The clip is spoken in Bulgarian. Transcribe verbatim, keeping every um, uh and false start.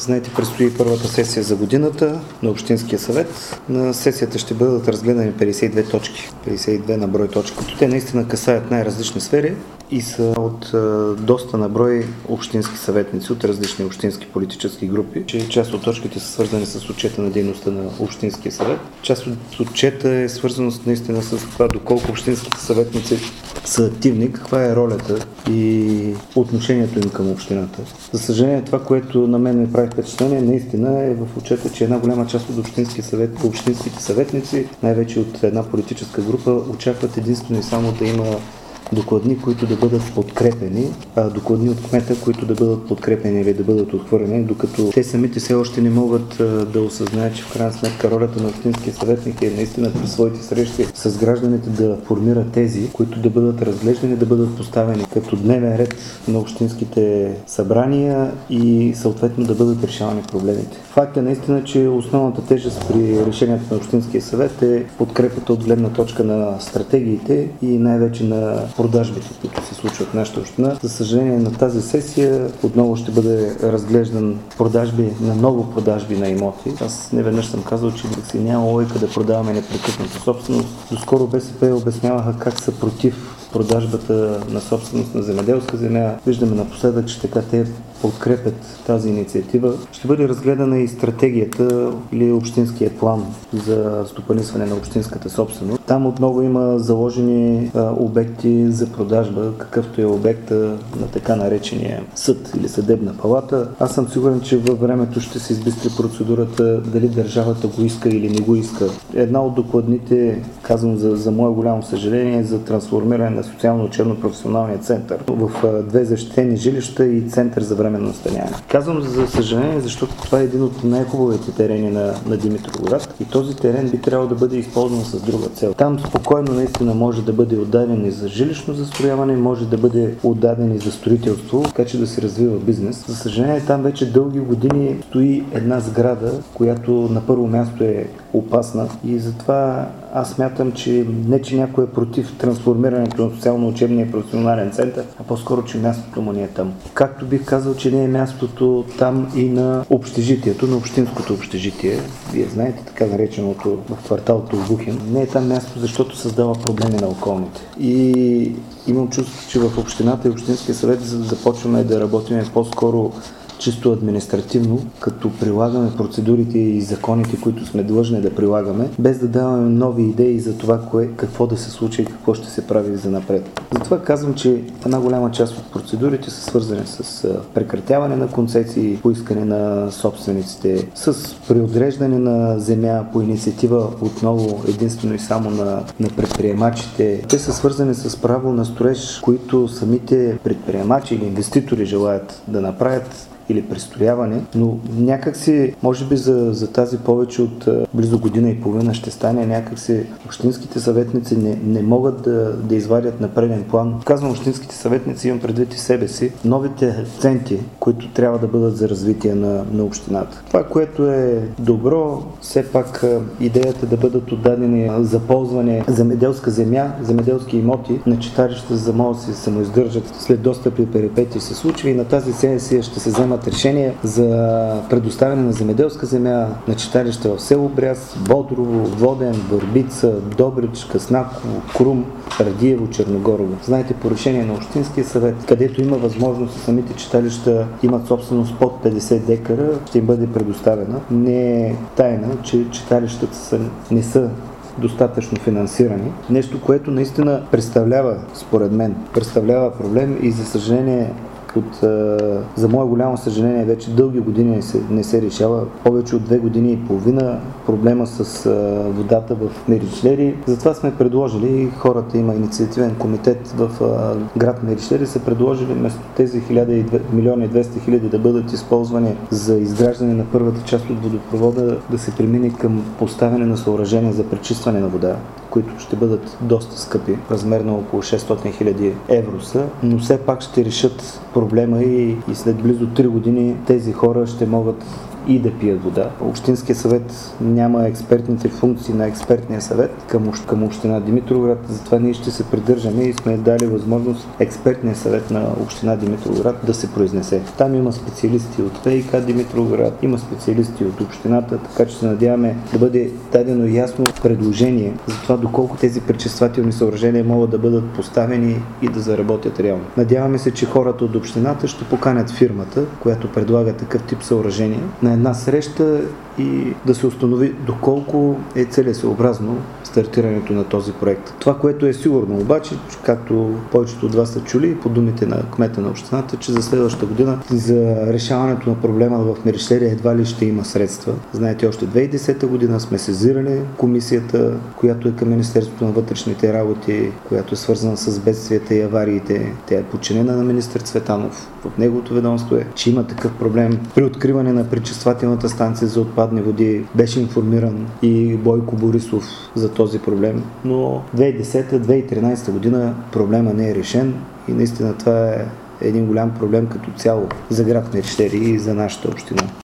Знаете, предстои първата сесия за годината на Общинския съвет. На сесията ще бъдат разгледани петдесет и две точки, петдесет и две на брой точки, като те наистина касаят най-различни сфери и са от а, доста на брой общински съветници от различни общински политически групи, че част от точките са свързани с отчета на дейността на Общинския съвет. Част от отчета е свързано с, наистина с това доколко общинските съветници са активни, каква е ролята и отношението им към общината. За съжаление, това, което на мен ми прави впечатление, наистина е в отчета, че една голяма част от общински съвет, общинските съветници, най-вече от една политическа група, очакват единствено и само да има докладни, които да бъдат подкрепени, а докладни от кмета, които да бъдат подкрепени или да бъдат отхвърлени, докато те самите все още не могат а, да осъзнаят, че в крайна сметка ролята на общинския съветник е наистина при своите срещи с гражданите да формира тези, които да бъдат разглеждани, да бъдат поставени като дневен ред на общинските събрания и съответно да бъдат решавани проблемите. Факт е наистина, че основната тежест при решението на Общинския съвет е подкрепата от гледна точка на стратегиите и най-вече на продажбите, които се случват в нашата община. За съжаление, на тази сесия отново ще бъде разглеждан продажби на ново продажби на имоти. Аз неведнъж съм казал, че си няма логика да продаваме непрекъснато собственост. Доскоро БСП обясняваха как са против продажбата на собственост на земеделска земя. Виждаме напоследък, че така те подкрепят тази инициатива. Ще бъде разгледана и стратегията или общинския план за стопанисване на общинската собственост. Там отново има заложени а, обекти за продажба, какъвто е обекта на така наречения съд или съдебна палата. Аз съм сигурен, че във времето ще се избистри процедурата дали държавата го иска или не го иска. Една от докладните, казвам за, за мое голямо съжаление, за трансформиране на социално-учебно-професионалния център в а, две защитени жилища и център за временно настаняване. Казвам за съжаление, защото това е един от най-хубавите терени на, на Димитровград и този терен би трябвало да бъде използван с друга цел. Там спокойно наистина може да бъде отдаден и за жилищно застрояване, може да бъде отдаден и за строителство, така че да се развива бизнес. За съжаление, там вече дълги години стои една сграда, която на първо място е опасна и затова аз смятам, че не че някой е против трансформирането на социално-учебния професионален център, а по-скоро, че мястото му не е там. Както бих казал, че не е мястото там и на общежитието, на общинското общежитие. Вие знаете, така нареченото в квартал Толбухин. Не е там място, защото създава проблеми на околните. И имам чувство, че в общината и Общинския съвет започваме да работим по-скоро чисто административно, като прилагаме процедурите и законите, които сме длъжни да прилагаме, без да даваме нови идеи за това кое, какво да се случи и какво ще се прави за напред. Затова казвам, че една голяма част от процедурите са свързани с прекратяване на концесии, поискане на собствениците, с преотреждане на земя по инициатива отново единствено и само на, на предприемачите. Те са свързани с право на строеж, които самите предприемачи или инвеститори желаят да направят или пристрояване, но някакси, може би за, за тази повече от а, близо година и половина ще стане, някакси общинските съветници не, не могат да, да извадят на преден план. Казвам общинските съветници, имам предвид и себе си, новите акценти, които трябва да бъдат за развитие на, на общината. Това, което е добро, все пак а, идеята да бъдат отдадени за ползване земеделска земя, земеделски имоти на читалища, за да могат да се самоиздържат след достъпи перипетии се случва и на тази сесия ще се взема решение за предоставяне на земеделска земя на читалища в село Бряст, Бодрово, Воден, Върбица, Добрич, Къснаково, Крум, Радиево, Черногорово. Знаете, по решение на Общинския съвет, където има възможност самите читалища имат собственост под петдесет декара, ще им бъде предоставена. Не е тайна, че читалищата са, не са достатъчно финансирани. Нещо, което наистина представлява, според мен, представлява проблем и за съжаление От, за мое голямо съжаление, вече дълги години не се, не се решава. Повече от две години и половина проблема с а, водата в Меричлери. Затова сме предложили, хората, има инициативен комитет в а, град Меричлери, са предложили вместо тези хиляда милиона и двеста хиляди да бъдат използвани за изграждане на първата част от водопровода, да се премине към поставяне на съоръжения за пречистване на вода, които ще бъдат доста скъпи, размер на около шестстотин хиляди евро са, но все пак ще решат проблема и, и след близо три години тези хора ще могат и да пият вода. Общинския съвет няма експертните функции на експертния съвет към, към община Димитровград, затова ние ще се придържаме и сме дали възможност експертния съвет на община Димитровград да се произнесе. Там има специалисти от ВиК Димитровград, има специалисти от общината, така че се надяваме да бъде дадено ясно предложение за това доколко тези пречиствателни съоръжения могат да бъдат поставени и да заработят реално. Надяваме се, че хората от общината ще поканят фирмата, която предлага такъв тип съоръжения, на една среща и да се установи доколко е целесъобразно стартирането на този проект. Това, което е сигурно обаче, както повечето от вас са чули и по думите на кмета на общината, че за следващата година за решаването на проблема в Меришлери едва ли ще има средства. Знаете, още две хиляди и десета година сме сезирали комисията, която е към Министерството на вътрешните работи, която е свързана с бедствията и авариите. Тя е подчинена на министър Цветанов. В неговото ведомство е, че има такъв проблем. При откриване на пречиствателната станция за отпадни води беше информиран и Бойко Борисов за този проблем, но две хиляди и десета - две хиляди и тринадесета година проблема не е решен и наистина това е един голям проблем като цяло за град Меришлери и за нашата община.